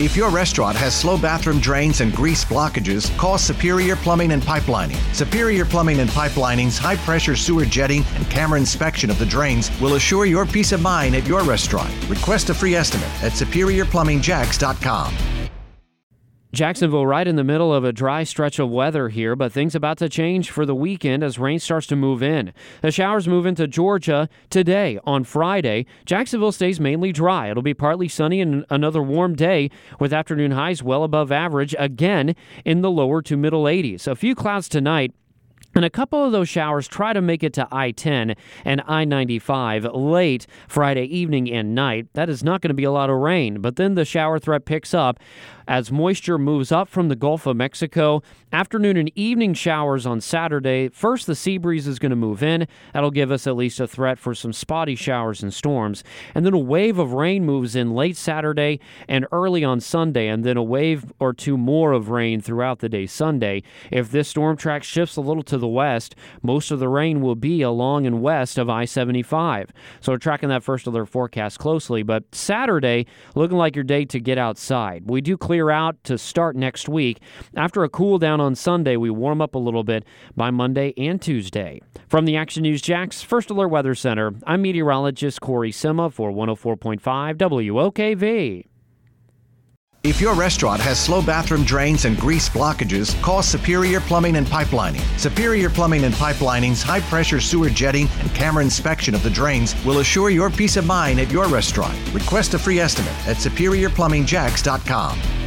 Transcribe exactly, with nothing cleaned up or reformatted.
If your restaurant has slow bathroom drains and grease blockages, call Superior Plumbing and Pipelining. Superior Plumbing and Pipelining's high-pressure sewer jetting and camera inspection of the drains will assure your peace of mind at your restaurant. Request a free estimate at superior plumbing jacks dot com. Jacksonville right in the middle of a dry stretch of weather here, but things about to change for the weekend as rain starts to move in. The showers move into Georgia today. On Friday, Jacksonville stays mainly dry. It'll be partly sunny and another warm day with afternoon highs well above average, again in the lower to middle eighties. A few clouds tonight, and a couple of those showers try to make it to I ten and I ninety-five late Friday evening and night. That is not going to be a lot of rain, but then the shower threat picks up as moisture moves up from the Gulf of Mexico. Afternoon and evening showers on Saturday. First, the sea breeze is going to move in. That'll give us at least a threat for some spotty showers and storms. And then a wave of rain moves in late Saturday and early on Sunday, and then a wave or two more of rain throughout the day Sunday. If this storm track shifts a little to the west, most of the rain will be along and west of I seventy-five. So we're tracking that first alert forecast closely. But Saturday, looking like your day to get outside. We do clear out to start next week. After a cool down on Sunday, we warm up a little bit by Monday and Tuesday. From the Action News Jax First Alert Weather Center, I'm meteorologist Corey Sima for one oh four point five W O K V. If your restaurant has slow bathroom drains and grease blockages, call Superior Plumbing and Pipelining. Superior Plumbing and Pipelining's high-pressure sewer jetting and camera inspection of the drains will assure your peace of mind at your restaurant. Request a free estimate at superior plumbing jacks dot com.